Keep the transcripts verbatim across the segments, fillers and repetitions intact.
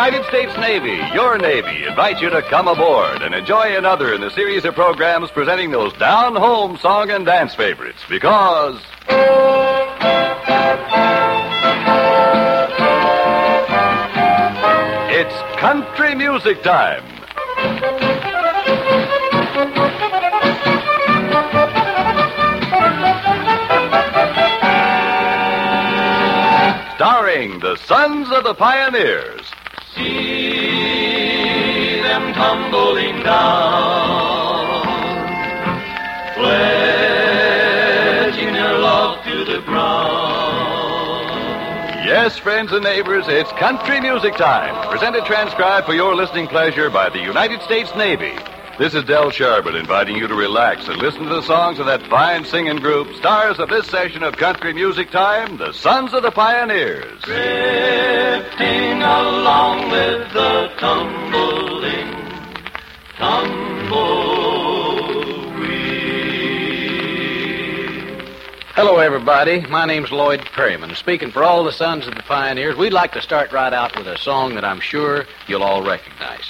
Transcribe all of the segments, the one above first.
United States Navy, your Navy, invites you to come aboard and enjoy another in the series of programs presenting those down-home song and dance favorites. Because... it's country music time. Starring the Sons of the Pioneers. See them tumbling down, pledging their love to the ground. Yes, friends and neighbors, it's country music time. Presented transcribed for your listening pleasure by the United States Navy. This is Del Sharbutt inviting you to relax and listen to the songs of that fine singing group, stars of this session of Country Music Time, the Sons of the Pioneers. Drifting along with the tumbling tumbleweed. Hello, everybody. My name's Lloyd Perryman. Speaking for all the Sons of the Pioneers, we'd like to start right out with a song that I'm sure you'll all recognize.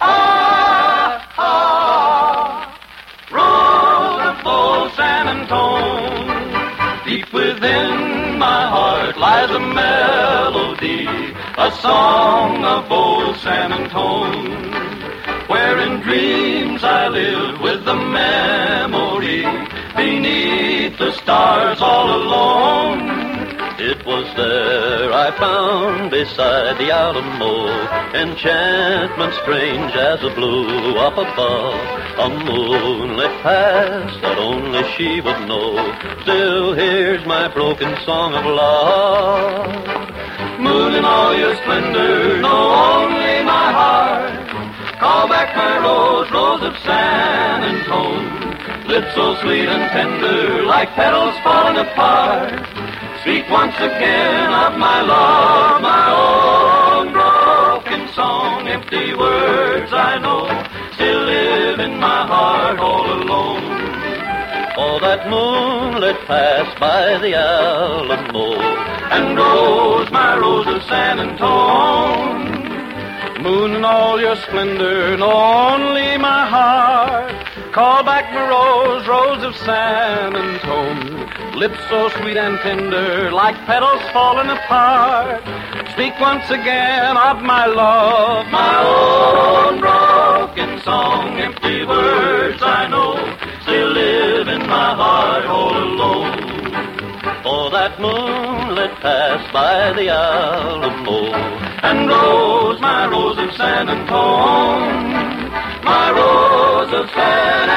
Ah, ah, Rose of old San Antone, deep within my heart lies a melody, a song of old San Antone, where in dreams I live with the memory, beneath the stars all alone. It was there I found beside the Alamo enchantment strange as a blue up above, a moonlit past that only she would know. Still here's my broken song of love. Moon in all your splendor, know only my heart. Call back my rose, rose of San Antone. Lips so sweet and tender, like petals falling apart. Speak once again of my love, my own broken song. Empty words I know still live in my heart all alone. Oh, that moonlit passed by the Alamo and rose, my rose of San Antone. Moon in all your splendor, know only my heart. Call back my rose, rose of San Antone. Lips so sweet and tender, like petals falling apart. Speak once again of my love, my own broken song. Empty words I know still live in my heart all alone. Oh, that moonlit passed by the Alamo and rose, my rose of San Antone, my rose of San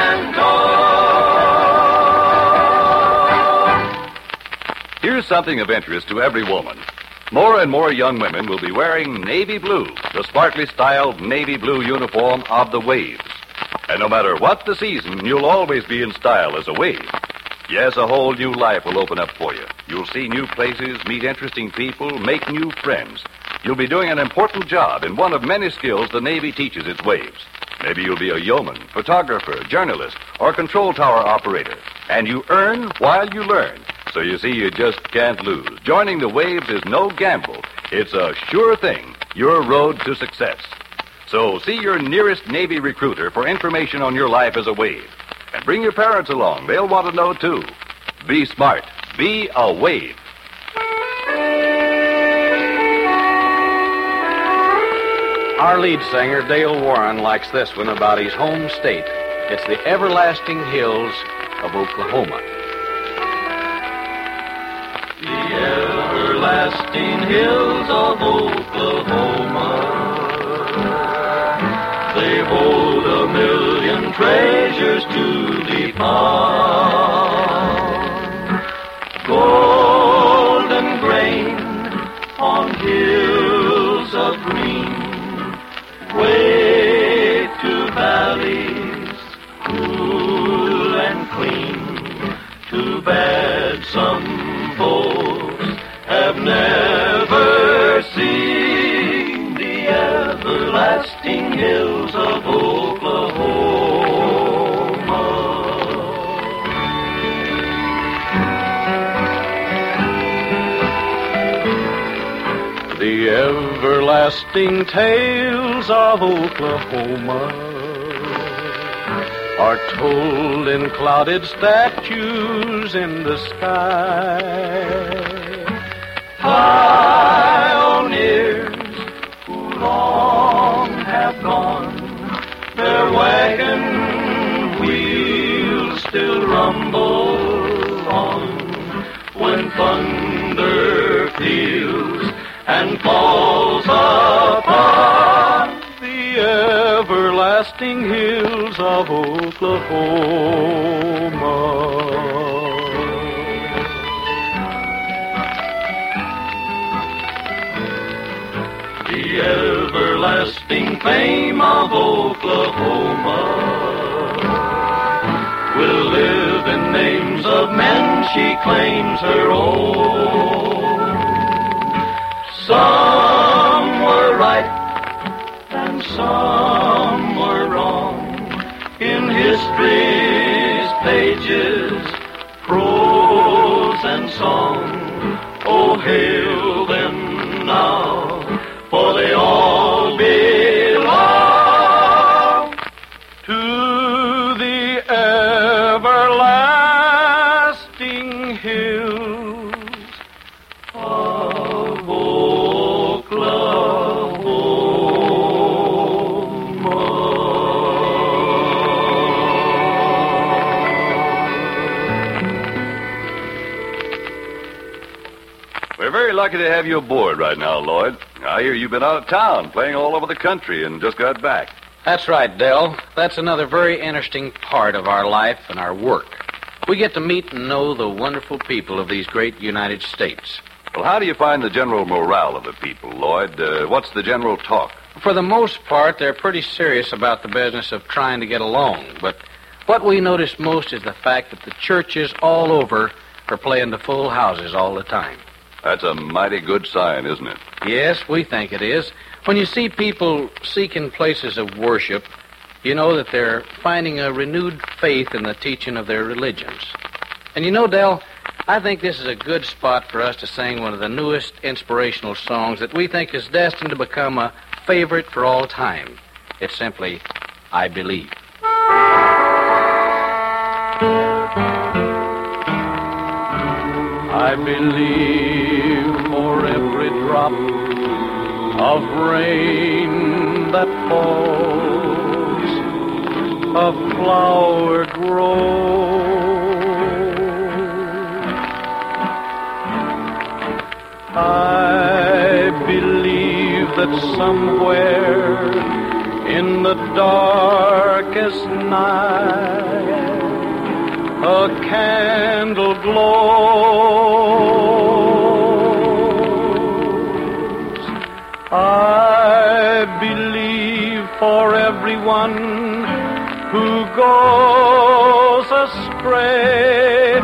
Antone. Here's something of interest to every woman. More and more young women will be wearing navy blue, the sparkly styled navy blue uniform of the Waves. And no matter what the season, you'll always be in style as a Wave. Yes, a whole new life will open up for you. You'll see new places, meet interesting people, make new friends. You'll be doing an important job in one of many skills the Navy teaches its Waves. Maybe you'll be a yeoman, photographer, journalist, or control tower operator. And you earn while you learn. So you see, you just can't lose. Joining the Waves is no gamble. It's a sure thing, your road to success. So see your nearest Navy recruiter for information on your life as a Wave. And bring your parents along. They'll want to know, too. Be smart. Be a Wave. Our lead singer, Dale Warren, likes this one about his home state. It's the everlasting hills of Oklahoma. The everlasting hills of Oklahoma, they hold a million treasures to be found. Golden grain on hills of green, way to valleys cool and clean. Too bad some folks have never seen the everlasting hills of Oklahoma. The everlasting tales of Oklahoma are told in clouded statues in the sky. Pioneers who long have gone, their wagon wheels still rumble on when thunder peals and falls upon the everlasting hills of Oklahoma. The everlasting fame of Oklahoma will live in names of men she claims her own. Some were right and some were wrong in history's pages, prose and song. Oh, hail them now, for they all belong to the everlasting hills of Oklahoma. We're very lucky to have you aboard right now, Lloyd. I hear you've been out of town, playing all over the country, and just got back. That's right, Del. That's another very interesting part of our life and our work. We get to meet and know the wonderful people of these great United States. Well, how do you find the general morale of the people, Lloyd? Uh, what's the general talk? For the most part, they're pretty serious about the business of trying to get along. But what we notice most is the fact that the churches all over are playing to full houses all the time. That's a mighty good sign, isn't it? Yes, we think it is. When you see people seeking places of worship, you know that they're finding a renewed faith in the teaching of their religions. And you know, Del, I think this is a good spot for us to sing one of the newest inspirational songs that we think is destined to become a favorite for all time. It's simply, I Believe. I believe for every drop of rain that falls, a flower grows. I believe that somewhere in the darkest night a candle glows. I believe for everyone who goes astray,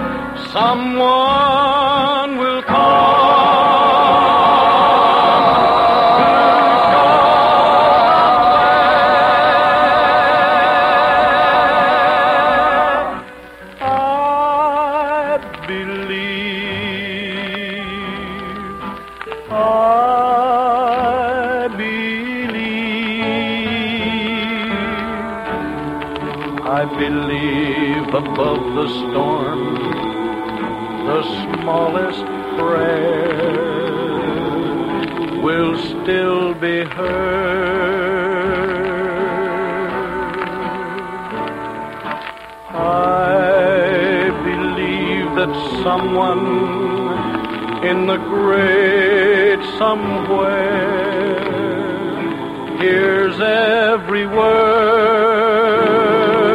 someone will come. Above the storm, the smallest prayer will still be heard. I believe that someone in the great somewhere hears every word.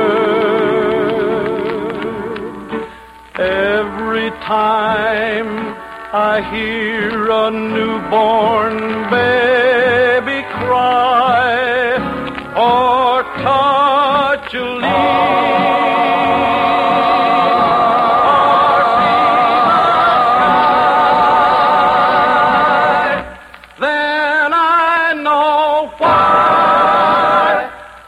Time I hear a newborn baby cry or touch a leaf or see the sky, then I know why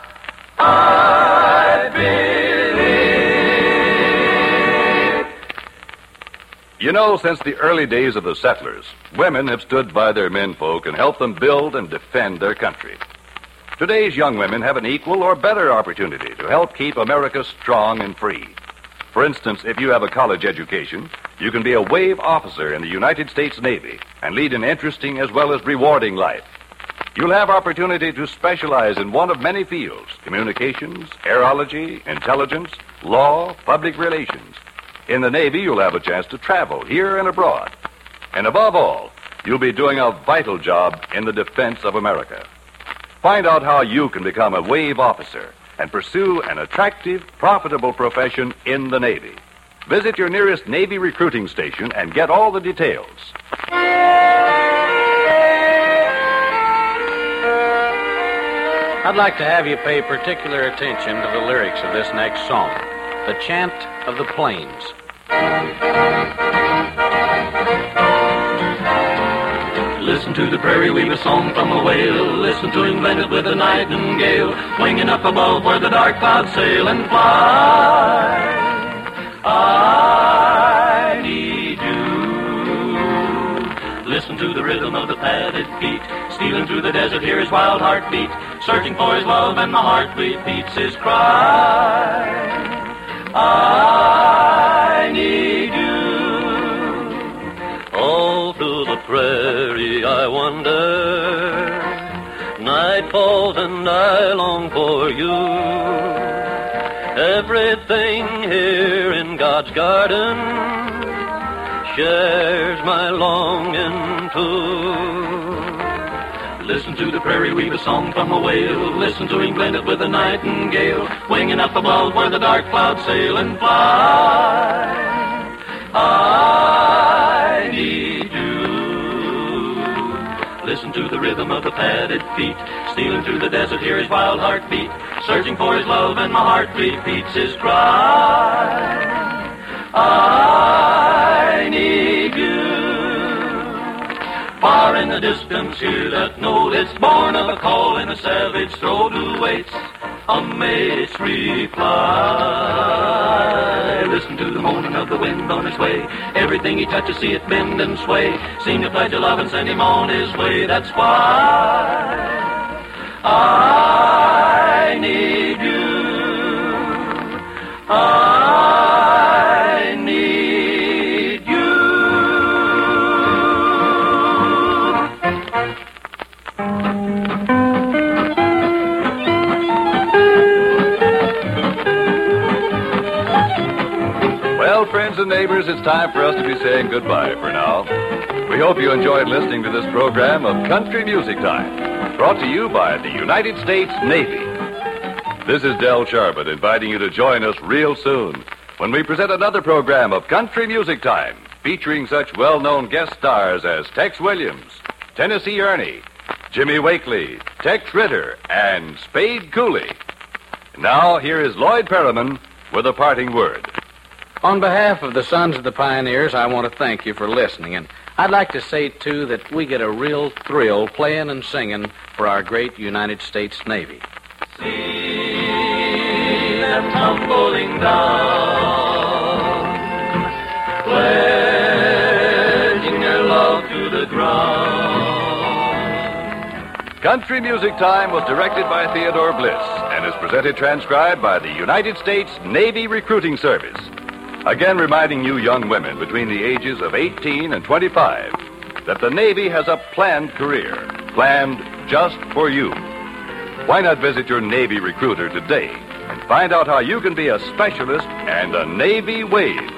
I believe. You know, Well, since the early days of the settlers, women have stood by their menfolk and helped them build and defend their country. Today's young women have an equal or better opportunity to help keep America strong and free. For instance, if you have a college education, you can be a wave officer in the United States Navy and lead an interesting as well as rewarding life. You'll have opportunity to specialize in one of many fields: communications, aerology, intelligence, law, public relations. In the Navy, you'll have a chance to travel here and abroad. And above all, you'll be doing a vital job in the defense of America. Find out how you can become a wave officer and pursue an attractive, profitable profession in the Navy. Visit your nearest Navy recruiting station and get all the details. I'd like to have you pay particular attention to the lyrics of this next song, The Chant of the Plains. Listen to the prairie weaver's song from a whale. Listen to him blended with a nightingale, winging up above where the dark clouds sail and fly. I need you. Listen to the rhythm of the padded feet, stealing through the desert, hear his wild heartbeat, searching for his love, and my heart repeats his cry. I need you. All through the prairie I wander, night falls and I long for you. Everything here in God's garden shares my longing too. Listen to the prairie weaver's song from a whale. Listen to him blended with a nightingale, winging up above where the dark clouds sail and fly. I need you. Listen to the rhythm of the padded feet, stealing through the desert, hear his wild heartbeat, searching for his love, and my heart repeats his cry. I need you. Far in the distance, hear that note. It's born of a call in a savage throat who waits a mate's reply. Listen to the moaning of the wind on its way. Everything he touches, see it bend and sway. Seem to pledge a love and send him on his way. That's why I need you. I need you. Well, friends and neighbors, it's time for us to be saying goodbye for now. We hope you enjoyed listening to this program of Country Music Time, brought to you by the United States Navy. This is Del Sharbutt inviting you to join us real soon when we present another program of Country Music Time, featuring such well-known guest stars as Tex Williams, Tennessee Ernie, Jimmy Wakely, Tex Ritter, and Spade Cooley. Now, here is Lloyd Perriman with a parting word. On behalf of the Sons of the Pioneers, I want to thank you for listening. And I'd like to say, too, that we get a real thrill playing and singing for our great United States Navy. See them tumbling down, pledging their love to the ground. Country Music Time was directed by Theodore Bliss and is presented transcribed by the United States Navy Recruiting Service. Again, reminding you young women between the ages of eighteen and twenty-five that the Navy has a planned career, planned just for you. Why not visit your Navy recruiter today and find out how you can be a specialist and a Navy wave?